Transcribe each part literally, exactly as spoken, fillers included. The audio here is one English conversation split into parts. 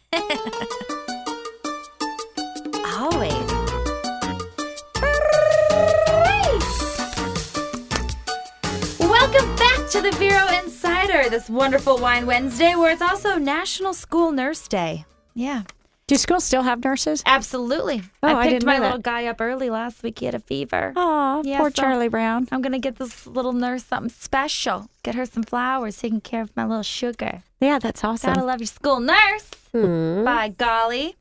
Always. Welcome back to the Vero Insider, this wonderful Wine Wednesday, where it's also National School Nurse Day. Yeah. Do schools still have nurses? Absolutely. Oh, I I picked didn't my know that. little guy up early last week. He had a fever. Aw, Yeah, poor so- Charlie Brown. I'm going to get this little nurse something special. Get her some flowers, taking care of my little sugar. Yeah, that's awesome. Gotta love your school nurse. Hmm. By golly.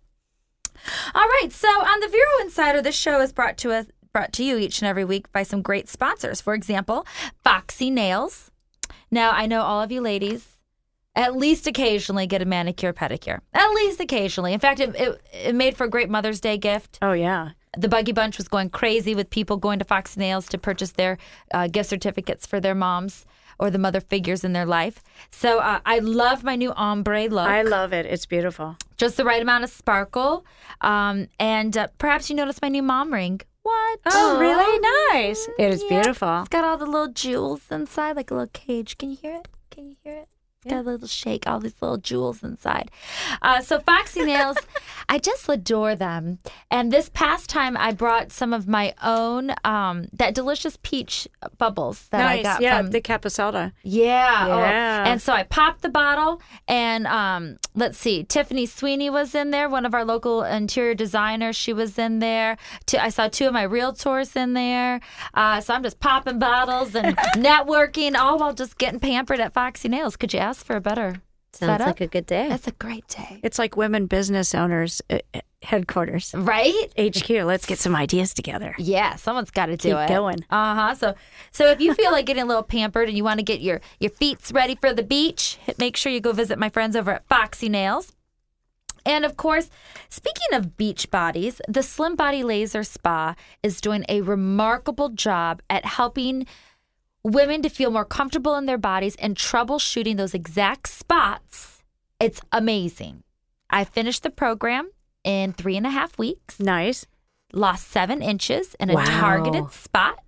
All right, so on the Vero Insider, this show is brought to us, brought to you each and every week by some great sponsors. For example, Foxy Nails. Now, I know all of you ladies at least occasionally get a manicure, pedicure. At least occasionally. In fact, it, it, it made for a great Mother's Day gift. Oh, yeah. The Buggy Bunch was going crazy with people going to Foxy Nails to purchase their uh, gift certificates for their moms or the mother figures in their life. So uh, I love my new ombre look. I love it. It's beautiful. Just the right amount of sparkle. Um, and uh, perhaps you noticed my new mom ring. What? Oh, really nice. It is Yeah. beautiful. It's got all the little jewels inside, like a little cage. Can you hear it? Can you hear it? It's got a little shake, all these little jewels inside. Uh, so Foxy Nails, I just adore them. And this past time, I brought some of my own, um, that delicious peach bubbles that nice. I got yeah, from... the Capisoda. Yeah. oh. Yeah. And so I popped the bottle, and um, let's see, Tiffany Sweeney was in there, one of our local interior designers. She was in there. Two, I saw two of my realtors in there. Uh, so I'm just popping bottles and networking, all while just getting pampered at Foxy Nails. Could you ask for a better Sounds setup? like a good day. That's a great day. It's like women business owners uh, headquarters. Right? H Q. Let's get some ideas together. Yeah, someone's got to do Keep it. going. Uh huh. So, so if you feel like getting a little pampered and you want to get your your feet ready for the beach, hit- make sure you go visit my friends over at Foxy Nails. And of course, speaking of beach bodies, the Slim Body Laser Spa is doing a remarkable job at helping women to feel more comfortable in their bodies and troubleshooting those exact spots. It's amazing. I finished the program in three and a half weeks. Nice. Lost seven inches in a Wow. targeted spot.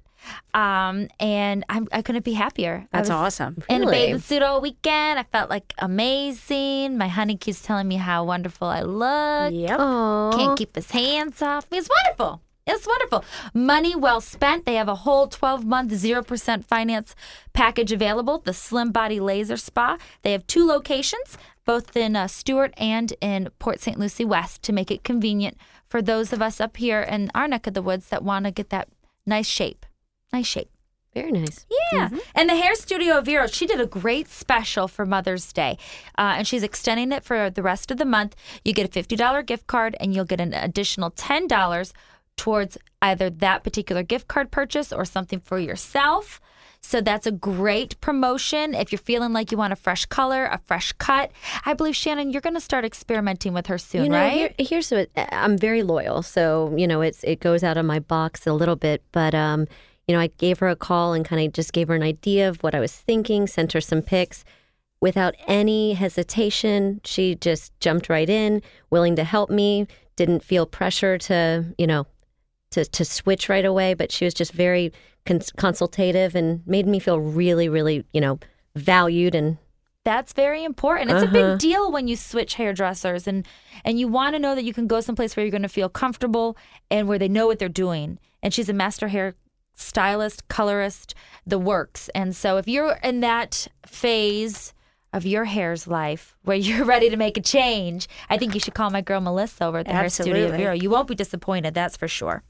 Um, and I'm, I couldn't be happier. I That's was awesome. in a Really? bathing suit all weekend. I felt like amazing. My honey keeps telling me how wonderful I look. Yep. Aw. Can't keep his hands off me. It's wonderful. It's wonderful. Money well spent. They have a whole twelve-month, zero percent finance package available, the Slim Body Laser Spa. They have two locations, both in uh, Stewart and in Port Saint Lucie West, to make it convenient for those of us up here in our neck of the woods that want to get that nice shape. Nice shape. Very nice. Yeah. And the Hair Studio of Vero, she did a great special for Mother's Day. Uh, and she's extending it for the rest of the month. You get a fifty dollars gift card, and you'll get an additional ten dollars towards either that particular gift card purchase or something for yourself. So that's a great promotion. If you're feeling like you want a fresh color, a fresh cut, I believe, Shannon, you're going to start experimenting with her soon, You know, right? here, here's what I'm very loyal, so you know, it's it goes out of my box a little bit, but um, you know, I gave her a call and kind of just gave her an idea of what I was thinking, sent her some pics. Without any hesitation, she just jumped right in, willing to help me, didn't feel pressure to, you know, to, to switch right away, but she was just very cons- consultative and made me feel really, really, you know, valued. And That's very important. It's a Uh-huh. big deal when you switch hairdressers, and and you want to know that you can go someplace where you're going to feel comfortable and where they know what they're doing. And she's a master hair stylist, colorist, the works. And so if you're in that phase of your hair's life where you're ready to make a change, I think you should call my girl Melissa over at the Hair Studio Absolutely. Vero. You won't be disappointed, that's for sure.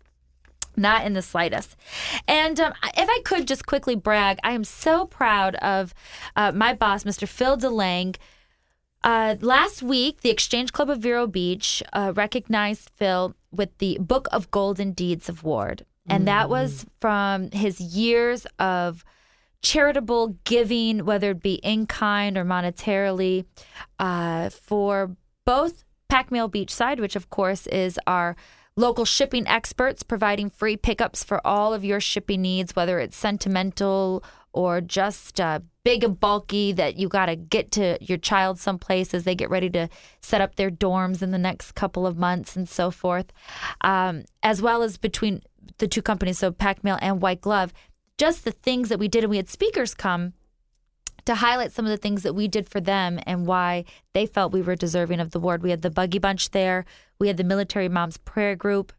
Not in the slightest. And um, if I could just quickly brag, I am so proud of uh, my boss, Mister Phil DeLange. Uh, last week, the Exchange Club of Vero Beach uh, recognized Phil with the Book of Golden Deeds Award. And that was from his years of charitable giving, whether it be in kind or monetarily, uh, for both Pac-Mail Beachside, which of course is our local shipping experts providing free pickups for all of your shipping needs, whether it's sentimental or just uh, big and bulky that you got to get to your child someplace as they get ready to set up their dorms in the next couple of months and so forth, um, as well as between the two companies, so Pac-Mail and White Glove, just the things that we did. And we had speakers come to to highlight some of the things that we did for them and why they felt we were deserving of the award. We had the Buggy Bunch there. We had the Military Moms Prayer Group.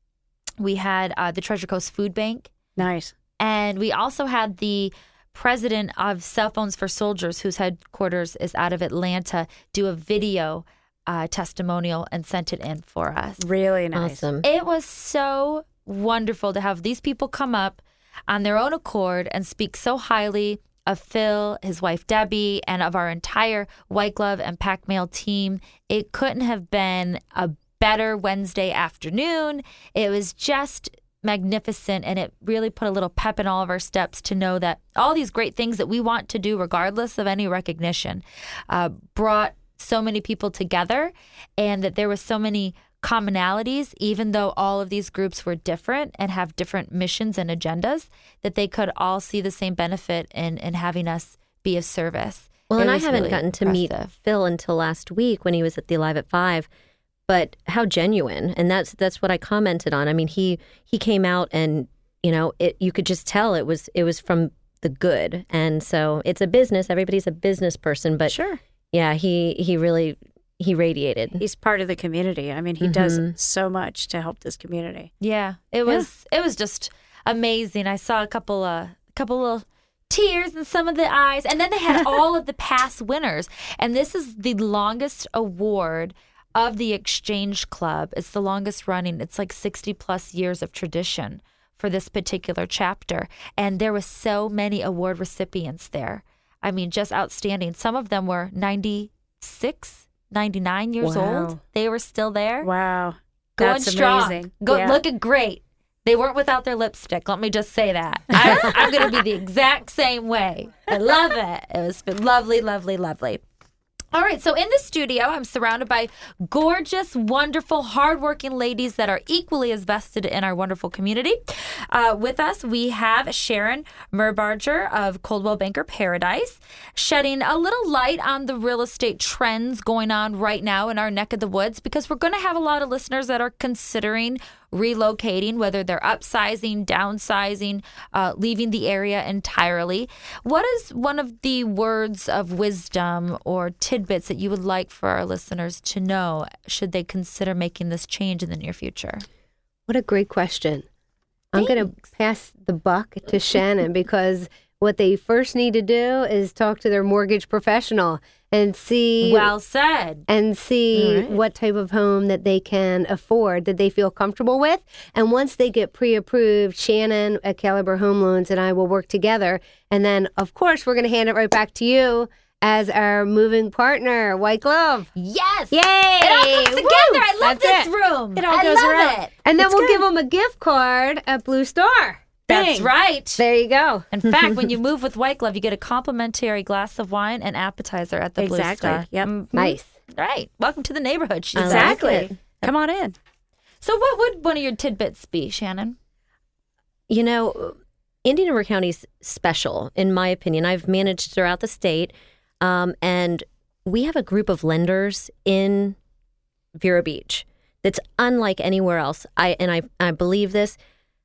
We had uh, the Treasure Coast Food Bank. Nice. And we also had the president of Cell Phones for Soldiers, whose headquarters is out of Atlanta, do a video uh, testimonial and sent it in for us. Really nice. Awesome. It was so wonderful to have these people come up on their own accord and speak so highly of Phil, his wife Debbie, and of our entire White Glove and Pack Mail team. It couldn't have been a better Wednesday afternoon. It was just magnificent, and it really put a little pep in all of our steps to know that all these great things that we want to do, regardless of any recognition, uh, brought so many people together, and that there was so many commonalities, even though all of these groups were different and have different missions and agendas, that they could all see the same benefit in, in having us be of service. Well, It and I was haven't really gotten to meet impressive. Phil until last week when he was at the Alive at Five. But how genuine, and that's that's what I commented on. I mean, he he came out, and you know, it you could just tell it was it was from the good. And so it's a business. Everybody's a business person, but Sure. yeah, he he really he radiated. He's part of the community. I mean, he does so much to help this community. Yeah, it was it was just amazing. I saw a couple uh, a couple of tears in some of the eyes, and then they had all of the past winners. And this is the longest award of the Exchange Club. It's the longest running. It's like sixty plus years of tradition for this particular chapter. And there was so many award recipients there. I mean, just outstanding. Some of them were ninety-six, ninety-nine years Wow. old. They were still there. Wow. Going That's strong. amazing. Go, Yeah. Looking great. They weren't without their lipstick. Let me just say that. I, I'm going to be the exact same way. I love it. It was lovely, lovely, lovely. All right, so in the studio, I'm surrounded by gorgeous, wonderful, hardworking ladies that are equally as vested in our wonderful community. Uh, with us, we have Sharon Merbarger of Coldwell Banker Paradise, shedding a little light on the real estate trends going on right now in our neck of the woods, because we're going to have a lot of listeners that are considering relocating, whether they're upsizing, downsizing, uh, leaving the area entirely. What is one of the words of wisdom or tidbits that you would like for our listeners to know should they consider making this change in the near future? What a great question. I'm going to pass the buck to Shannon, because what they first need to do is talk to their mortgage professional and see Well said. and see All right. what type of home that they can afford, that they feel comfortable with. And once they get pre-approved, Shannon at Caliber Home Loans and I will work together. And then, of course, we're going to hand it right back to you as our moving partner, White Glove. Yes. Yay! It all comes together. Woo! I love That's this it. room. It all I goes love around. it. And then It's we'll good. give them a gift card at Blue Star. That's Dang. right. There you go. In fact, when you move with White Glove, you get a complimentary glass of wine and appetizer at the Blue Exactly. Star. Yep. Mhm. Nice. Right. Welcome to the neighborhood. She I like said. Exactly. it. Come on in. So what would one of your tidbits be, Shannon? You know, Indian River County's special, in my opinion. I've managed throughout the state, um, and we have a group of lenders in Vero Beach that's unlike anywhere else. I and I I believe this.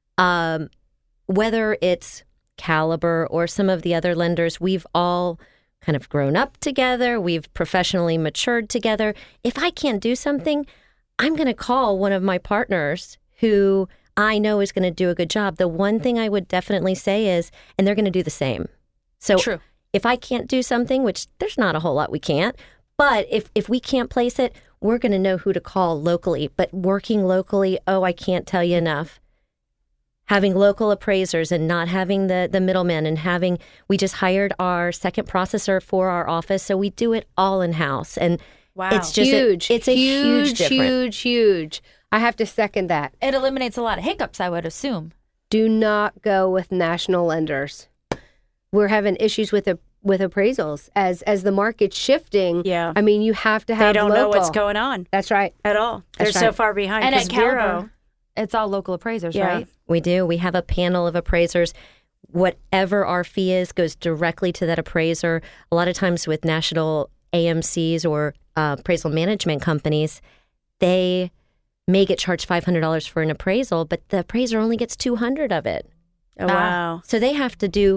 Um, whether it's Caliber or some of the other lenders, we've all kind of grown up together. We've professionally matured together. If I can't do something, I'm going to call one of my partners who I know is going to do a good job. The one thing I would definitely say is, and they're going to do the same. So True. if I can't do something, which there's not a whole lot we can't, but if, if we can't place it, we're going to know who to call locally. But working locally, oh, I can't tell you enough. Having local appraisers and not having the, the middlemen, and having, we just hired our second processor for our office. So we do it all in-house. And Wow. it's just, a- Huge. it's a huge, huge, difference. huge, huge. I have to second that. It eliminates a lot of hiccups, I would assume. Do not go with national lenders. We're having issues with a, with appraisals as as the market's shifting. Yeah. I mean, you have to They have don't know local. what's going on That's right. at all. They're That's so right. far behind. And 'cause at Caliber, Vero- it's all local appraisers, Yeah. right? We do. We have a panel of appraisers. Whatever our fee is goes directly to that appraiser. A lot of times with national A M Cs or uh, appraisal management companies, they may get charged five hundred dollars for an appraisal, but the appraiser only gets two hundred of it. Oh, wow. So they have to do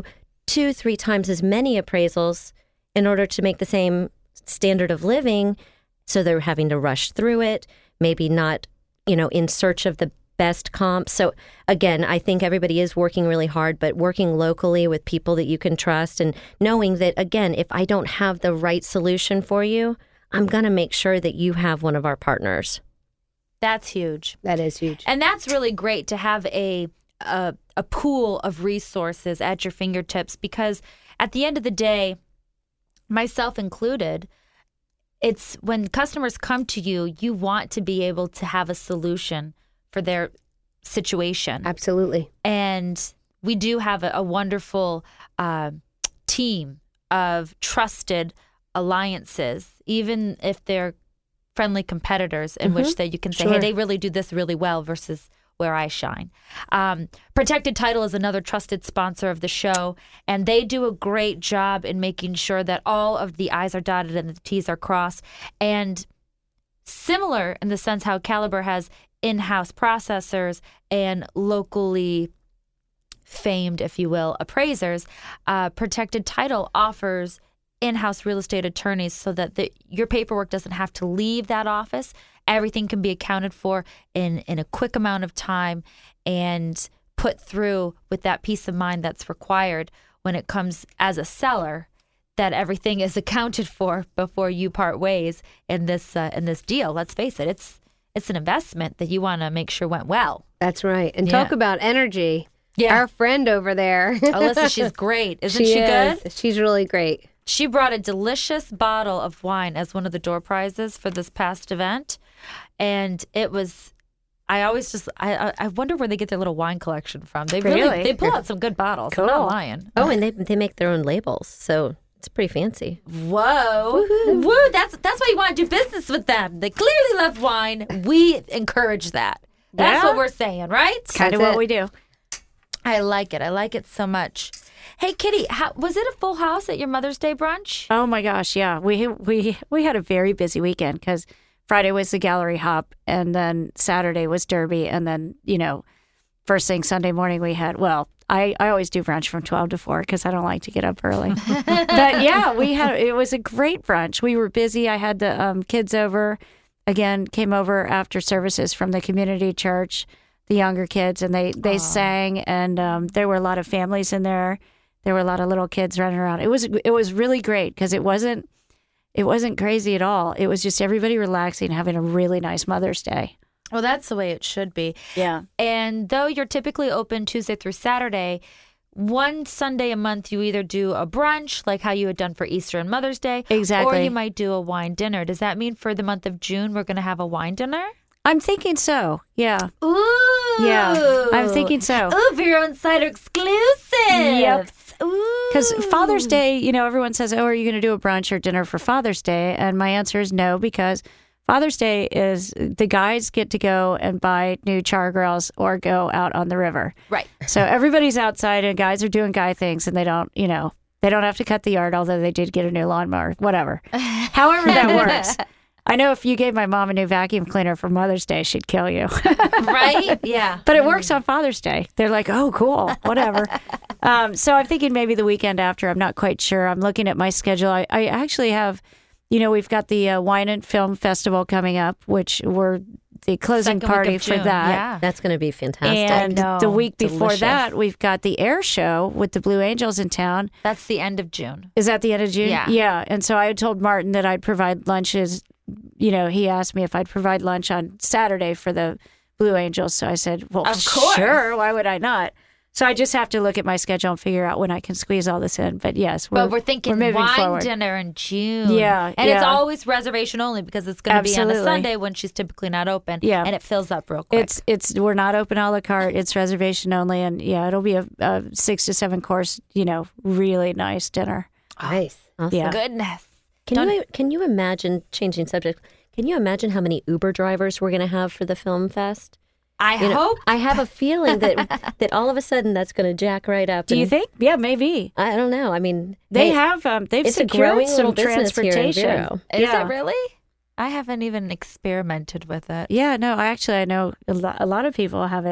two, three times as many appraisals in order to make the same standard of living. So they're having to rush through it, maybe not, you know, in search of the best comps. So again, I think everybody is working really hard, but working locally with people that you can trust and knowing that, again, if I don't have the right solution for you, I'm going to make sure that you have one of our partners. That's huge. That is huge. And that's really great to have a, a a pool of resources at your fingertips, because at the end of the day, myself included, it's when customers come to you, you want to be able to have a solution for their situation. Absolutely. And we do have a, a wonderful uh, team of trusted alliances, even if they're friendly competitors, in mm-hmm. which that you can say, sure. hey, they really do this really well versus where I shine. Um, Protected Title is another trusted sponsor of the show, and they do a great job in making sure that all of the I's are dotted and the T's are crossed. And similar in the sense how Caliber has in-house processors and locally famed, if you will, appraisers, uh, Protected Title offers in-house real estate attorneys so that the, your paperwork doesn't have to leave that office. Everything can be accounted for in, in a quick amount of time and put through with that peace of mind that's required when it comes as a seller, that everything is accounted for before you part ways in this uh, in this deal. Let's face it, it's it's an investment that you want to make sure went well. That's right. And Yeah. talk about energy. Yeah. Our friend over there. Alyssa, she's great. Isn't she, she good? is. She's really great. She brought a delicious bottle of wine as one of the door prizes for this past event. And it was, I always just, I I wonder where they get their little wine collection from. They really, Really? they pull out some good bottles. I'm Cool. not lying. Oh, and they they make their own labels, so it's pretty fancy. Whoa. Woo. That's, that's why you want to do business with them. They clearly love wine. We encourage that. That's Yeah. what we're saying, right? Kind of That's what it. we do. I like it. I like it so much. Hey, Kitty, how, was it a full house at your Mother's Day brunch? Oh my gosh, yeah. We we we had a very busy weekend because Friday was the gallery hop, and then Saturday was Derby, and then, you know, first thing Sunday morning we had, well, I, I always do brunch from twelve to four because I don't like to get up early. But yeah, we had, it was a great brunch. We were busy. I had the um, kids over, again, came over after services from the community church, the younger kids, and they, they sang, and um, there were a lot of families in there. There were a lot of little kids running around. It was it was really great because it wasn't it wasn't crazy at all. It was just everybody relaxing, having a really nice Mother's Day. Well, that's the way it should be. Yeah. And though you're typically open Tuesday through Saturday, one Sunday a month you either do a brunch, like how you had done for Easter and Mother's Day, Exactly. or you might do a wine dinner. Does that mean for the month of June we're going to have a wine dinner? I'm thinking so. Yeah. Ooh. Yeah. I'm thinking so. Ooh, Vero Insider exclusive. Yep. Ooh. Because Father's Day, you know, everyone says, oh, are you going to do a brunch or dinner for Father's Day? And my answer is no, because Father's Day is the guys get to go and buy new char grills or go out on the river. Right. So everybody's outside and guys are doing guy things, and they don't, you know, they don't have to cut the yard, although they did get a new lawnmower, whatever. However that works. I know if you gave my mom a new vacuum cleaner for Mother's Day, she'd kill you. Right? Yeah. But it works on Father's Day. They're like, oh, cool, whatever. um, so I'm thinking maybe the weekend after. I'm not quite sure. I'm looking at my schedule. I, I actually have, you know, we've got the uh, Wine and Film Festival coming up, which we're the closing Second week party of for June. that. Yeah. That's going to be fantastic. And I know. the week before Delicious. that, we've got the air show with the Blue Angels in town. That's the end of June. Is that the end of June? Yeah. Yeah. And so I had told Martin that I'd provide lunches. You know, he asked me if I'd provide lunch on Saturday for the Blue Angels. So I said, well, Of course. sure. Why would I not? So I just have to look at my schedule and figure out when I can squeeze all this in. But yes, we're, But we're thinking we're moving wine forward. dinner in June. Yeah, And it's yeah. always reservation only because it's going to be on a Absolutely. Sunday when she's typically not open. Yeah. And it fills up real quick. It's it's we're not open a la carte. It's reservation only, and yeah, it'll be a, a six to seven course, you know, really nice dinner. Nice. Awesome. Yeah. Goodness. Can you can you imagine, changing subject, can you imagine how many Uber drivers we're going to have for the film fest? I You know, hope. I have a feeling that that all of a sudden that's going to jack right up. Do you and think? Yeah, maybe I don't know. I mean, they hey, have. Um, they've it's a secured growing some little business here in transportation. Vero. Is yeah. it really? I haven't even experimented with it. Yeah, no, I actually I know a lot, a lot of people have it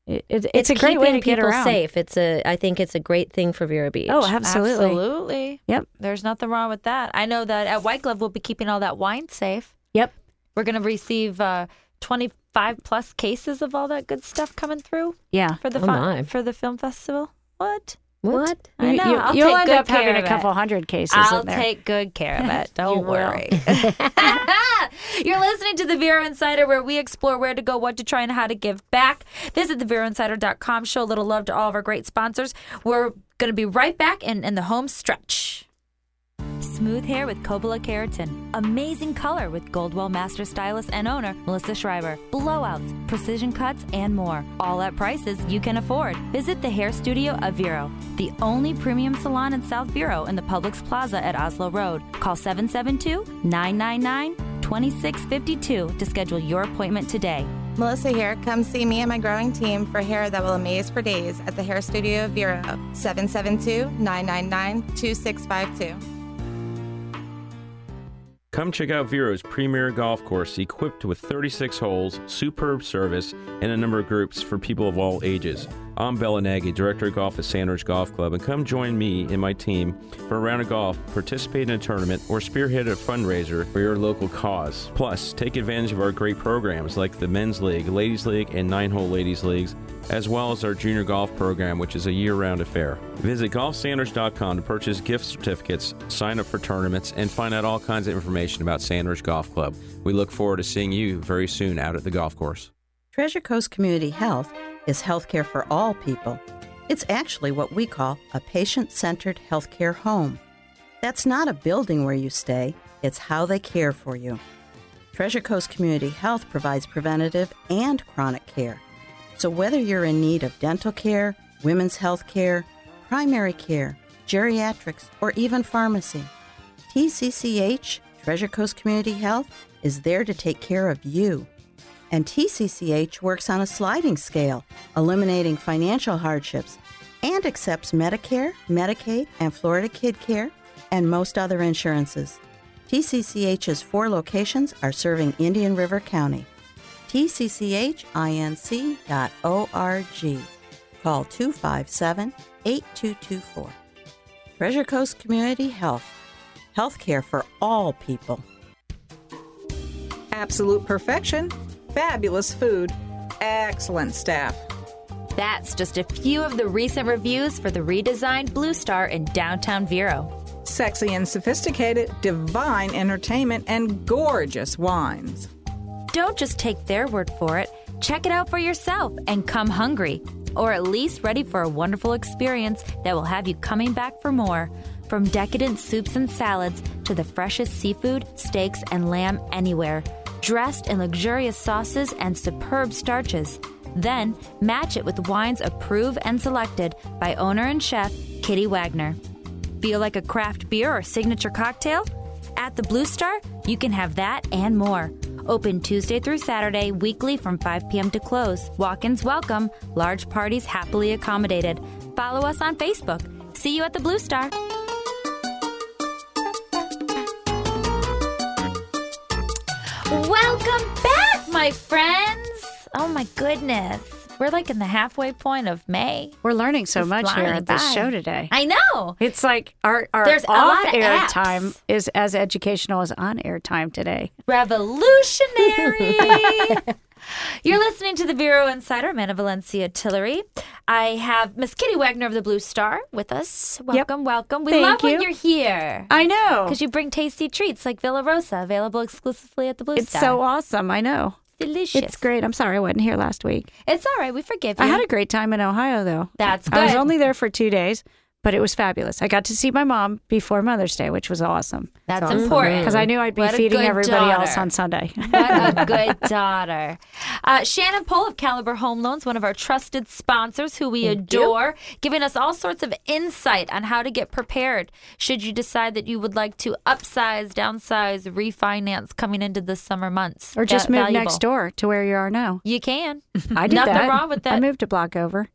it, it, it's, it's a great way to get people around. Safe. It's a. I think it's a great thing for Vero Beach. Oh, absolutely. Absolutely. Yep. There's nothing wrong with that. I know that at White Glove we'll be keeping all that wine safe. Yep. We're going to receive uh, twenty-five plus cases of all that good stuff coming through. Yeah. For the Oh, fun, my. for the film festival. What? What? I know. You, I'll you'll take end good up having care a of couple it. hundred cases I'll in there. take good care of it. Don't You will. worry. You're listening to the Vero Insider, where we explore where to go, what to try, and how to give back. Visit the vero insider dot com. Show a little love to all of our great sponsors. We're going to be right back in, in the home stretch. Smooth hair with Kobala Keratin. Amazing color with Goldwell Master Stylist and owner Melissa Schreiber. Blowouts, precision cuts, and more. All at prices you can afford. Visit the hair studio of Vero, the only premium salon in South Vero in the Publix Plaza at Oslo Road. Call seven seven two, nine nine nine, two six five two to schedule your appointment today. Melissa here. Come see me and my growing team for hair that will amaze for days at the Hair Studio of Vero, seven seven two, nine nine nine, two six five two. Come check out Vero's premier golf course equipped with thirty-six holes, superb service, and a number of groups for people of all ages. I'm Bella Nagy, Director of Golf at Sandridge Golf Club, and come join me and my team for a round of golf, participate in a tournament, or spearhead a fundraiser for your local cause. Plus, take advantage of our great programs like the Men's League, Ladies League, and Nine-Hole Ladies Leagues, as well as our junior golf program, which is a year-round affair. Visit golf sandridge dot com to purchase gift certificates, sign up for tournaments, and find out all kinds of information about Sandridge Golf Club. We look forward to seeing you very soon out at the golf course. Treasure Coast Community Health is healthcare for all people. It's actually what we call a patient-centered healthcare home. That's not a building where you stay, it's how they care for you. Treasure Coast Community Health provides preventative and chronic care. So whether you're in need of dental care, women's health care, primary care, geriatrics, or even pharmacy, T C C H, Treasure Coast Community Health, is there to take care of you. And T C C H works on a sliding scale, eliminating financial hardships, and accepts Medicare, Medicaid, and Florida Kid Care, and most other insurances. T C C H's four locations are serving Indian River County. T C C H inc dot org. Call two five seven, eight two two four. Treasure Coast Community Health. Healthcare for all people. Absolute perfection, fabulous food, excellent staff. That's just a few of the recent reviews for the redesigned Blue Star in downtown Vero. Sexy and sophisticated, divine entertainment, and gorgeous wines. Don't just take their word for it. Check it out for yourself and come hungry, or at least ready for a wonderful experience that will have you coming back for more. From decadent soups and salads to the freshest seafood, steaks, and lamb anywhere, dressed in luxurious sauces and superb starches. Then match it with wines approved and selected by owner and chef Kitty Wagner. Feel like a craft beer or signature cocktail? At the Blue Star, you can have that and more. Open Tuesday through Saturday, weekly from five p.m. to close. Walk-ins welcome, large parties happily accommodated. Follow us on Facebook. See you at the Blue Star. Welcome back, my friends. Oh my goodness. We're like in the halfway point of May. We're learning so It's much here flying at this by. show today. I know. It's like our, our There's a lot of off-air apps. time is as educational as on-air time today. Revolutionary. You're listening to the Vero Insider. I'm Anna Valencia Tillery. I have Miss Kitty Wagner of the Blue Star with us. Welcome, welcome. We Thank love when you. you're here. I know. Because you bring tasty treats like Villa Rosa, available exclusively at the Blue It's Star. so awesome. I know. Delicious. It's great. I'm sorry I wasn't here last week. It's all right. We forgive you. I had a great time in Ohio, though. That's I was good. only there for two days, but it was fabulous. I got to see my mom before Mother's Day, which was awesome. That's awesome. important. Because I knew I'd be What a feeding good everybody else daughter. on Sunday. What a good daughter. Uh, Shannon Pohl of Caliber Home Loans, one of our trusted sponsors who we adore, giving us all sorts of insight on how to get prepared should you decide that you would like to upsize, downsize, refinance coming into the summer months. Or just Va- move valuable. next door to where you are now. You can. I did Nothing that. wrong with that. I moved a block over.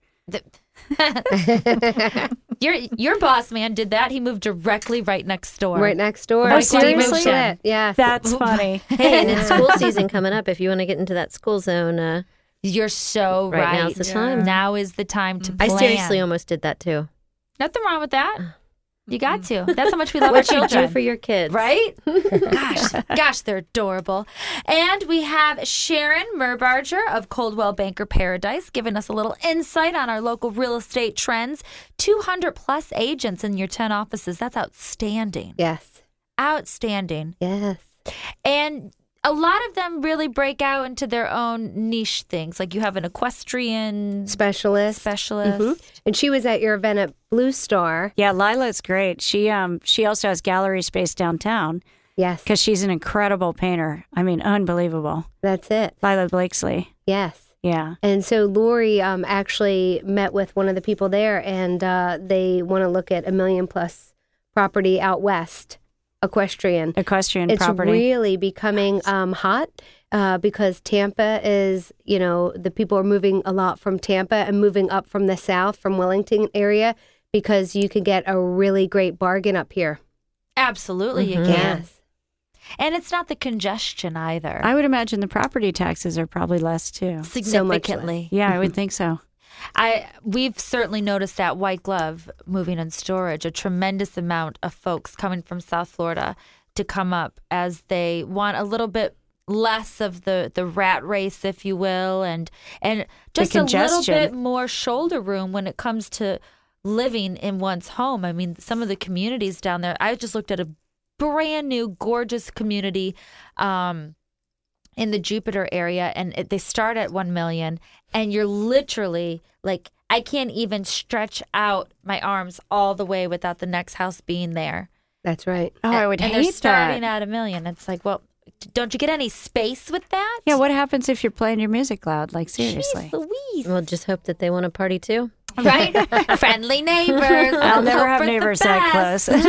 Your your boss man did that. He moved directly right next door. Right next door. Oh, seriously? Shit. Yes. That's funny. Hey, and it's school season coming up. If you want to get into that school zone, uh, You're so Right, right. now's the time. Now is the time to I plan. seriously almost did that too. Nothing wrong with that. You got to. That's how much we love our What you children. do for your kids. Right? Gosh, gosh, they're adorable. And we have Sharon Merbarger of Coldwell Banker Paradise giving us a little insight on our local real estate trends. two hundred plus agents in your ten offices. That's outstanding. Yes. Outstanding. Yes. And a lot of them really break out into their own niche things. Like you have an equestrian Specialist. specialist. Mhm. And she was at your event at Blue Star. Yeah, Lila's great. She um she also has gallery space downtown Yes. because she's an incredible painter. I mean, unbelievable. That's it. Lila Blakesley. Yes. Yeah. And so Lori um, actually met with one of the people there, and uh, they want to look at a million plus property out west, equestrian. Equestrian It's property. really becoming um, hot uh, because Tampa is, you know, the people are moving a lot from Tampa and moving up from the south, from Wellington area, because you can get a really great bargain up here. Absolutely, you Mhm. can. Yes. And it's not the congestion either. I would imagine the property taxes are probably less too. Significantly. Yeah, I would think so. I we've certainly noticed at White Glove Moving and Storage a tremendous amount of folks coming from South Florida to come up as they want a little bit less of the, the rat race, if you will, and and just a little congestion. bit more shoulder room when it comes to living in one's home. I mean, some of the communities down there, I just looked at a brand new, gorgeous community um, in the Jupiter area, and it, they start at one million, and you're literally like, I can't even stretch out my arms all the way without the next house being there. That's right. Oh, I would and hate they're starting that. at a million. It's like, well, don't you get any space with that? Yeah, what happens if you're playing your music loud? Like, seriously. Jeez Louise. We'll just hope that they want to party too. Right? Friendly neighbors. I'll Let's never hope have for the neighbors that best. close.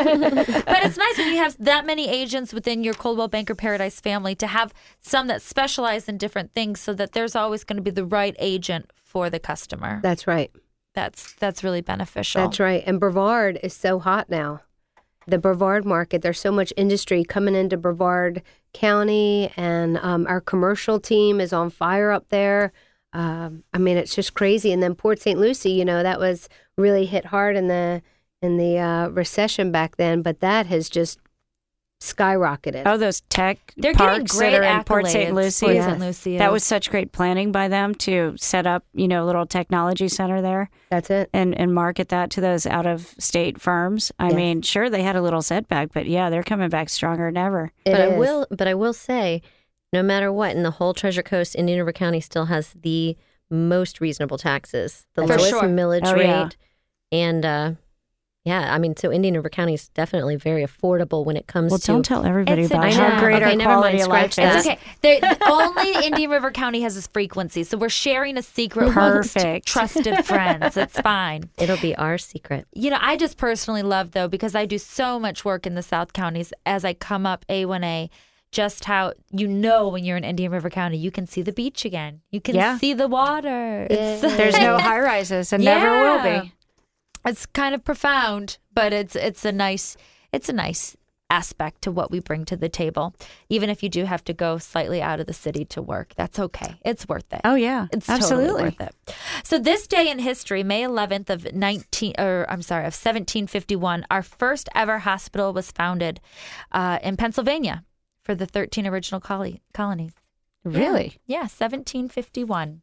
But it's nice when you have that many agents within your Coldwell Banker Paradise family to have some that specialize in different things so that there's always going to be the right agent for the customer. That's right. That's that's really beneficial. That's right. And Brevard is so hot now. The Brevard market, there's so much industry coming into Brevard County, and um, our commercial team is on fire up there. Um, I mean, it's just crazy. And then Port Saint Lucie, you know, that was really hit hard in the in the uh, recession back then, but that has just skyrocketed. Oh, those tech They're getting parks great that are in accolades. Port Saint Lucie. Port Yes. Saint Lucie That is. was such great planning by them to set up, you know, a little technology center there That's it. and, and market that to those out of state firms. I Yes. mean, sure, they had a little setback, but yeah, they're coming back stronger than ever. It but I is. will but I will say, no matter what, in the whole Treasure Coast, Indian River County still has the most reasonable taxes, the For lowest sure. millage Oh, rate. yeah. And uh, yeah, I mean, so Indian River County is definitely very affordable when it comes Well, to. don't tell everybody It's about a how gem. great Okay, our never mind, quality of life scratch is. that. It's okay. The, only Indian River County has this frequency, so we're sharing a secret amongst Perfect. trusted friends. It's fine. It'll be our secret. You know, I just personally love, though, because I do so much work in the South Counties as I come up A one A, just how you know when you're in Indian River County, you can see the beach again. You can Yeah. see the water. It's, There's no high rises and never will Yeah. be. It's kind of profound, but it's it's a nice it's a nice aspect to what we bring to the table. Even if you do have to go slightly out of the city to work, that's okay. It's worth it. Oh, yeah. It's absolutely. totally worth it. So this day in history, May eleventh of nineteen, or I'm sorry, of seventeen fifty-one, our first ever hospital was founded uh, in Pennsylvania for the thirteen original col- colonies. Really? Yeah, yeah, seventeen fifty-one.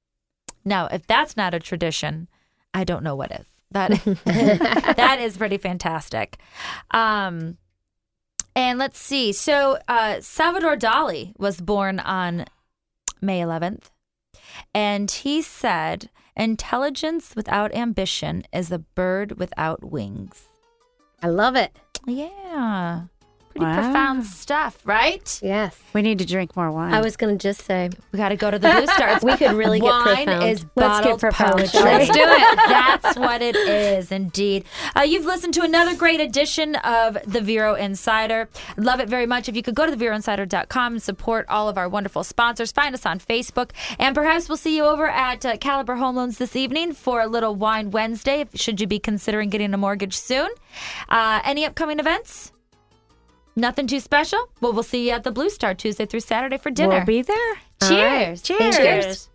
Now, if that's not a tradition, I don't know what is. That that is pretty fantastic. Um, and let's see. So uh, Salvador Dali was born on May eleventh, and he said, "Intelligence without ambition is a bird without wings." I love it. Yeah, pretty Wow. profound stuff, right? Yes. We need to drink more wine. I was going to just say, We got to go to the Blue Star. we could really get Wine profound. is Let's get bottled profound, poetry. shall we? Let's do it. That's what it is, indeed. Uh, you've listened to another great edition of the Vero Insider. Love it very much. If you could go to the vero insider dot com and support all of our wonderful sponsors, find us on Facebook, and perhaps we'll see you over at uh, Caliber Home Loans this evening for a little Wine Wednesday, should you be considering getting a mortgage soon. Uh, any upcoming events? Nothing too special? Well, we'll see you at the Blue Star Tuesday through Saturday for dinner. We'll be there. Cheers. Cheers. Cheers.